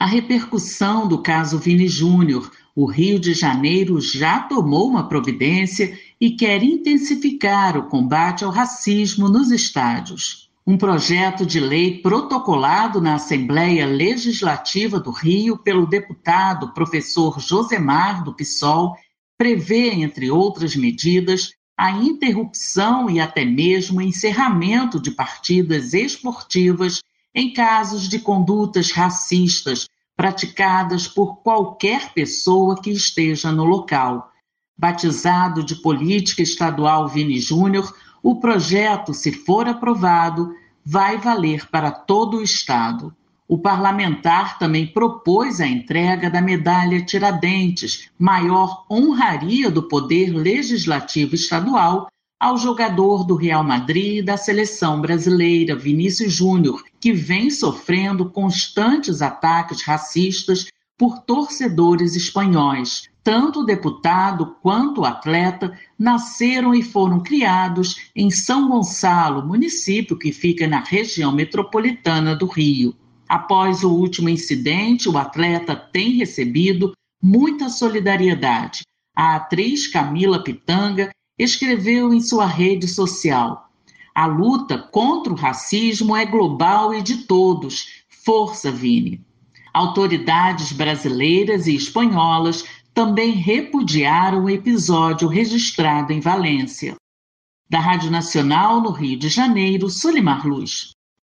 A repercussão do caso Vini Júnior. O Rio de Janeiro já tomou uma providência e quer intensificar o combate ao racismo nos estádios. Um projeto de lei protocolado na Assembleia Legislativa do Rio pelo deputado professor Josemar, do PSOL, prevê, entre outras medidas, a interrupção e até mesmo encerramento de partidas esportivas em casos de condutas racistas praticadas por qualquer pessoa que esteja no local. Batizado de Política Estadual Vini Júnior, o projeto, se for aprovado, vai valer para todo o Estado. O parlamentar também propôs a entrega da medalha Tiradentes, maior honraria do Poder Legislativo Estadual, ao jogador do Real Madrid e da Seleção Brasileira, Vinícius Júnior, que vem sofrendo constantes ataques racistas por torcedores espanhóis. Tanto o deputado quanto o atleta nasceram e foram criados em São Gonçalo, município que fica na região metropolitana do Rio. Após o último incidente, o atleta tem recebido muita solidariedade. A atriz Camila Pitanga escreveu em sua rede social: "A luta contra o racismo é global e de todos. Força, Vini." Autoridades brasileiras e espanholas também repudiaram o episódio registrado em Valência. Da Rádio Nacional, no Rio de Janeiro, Solimar Luz.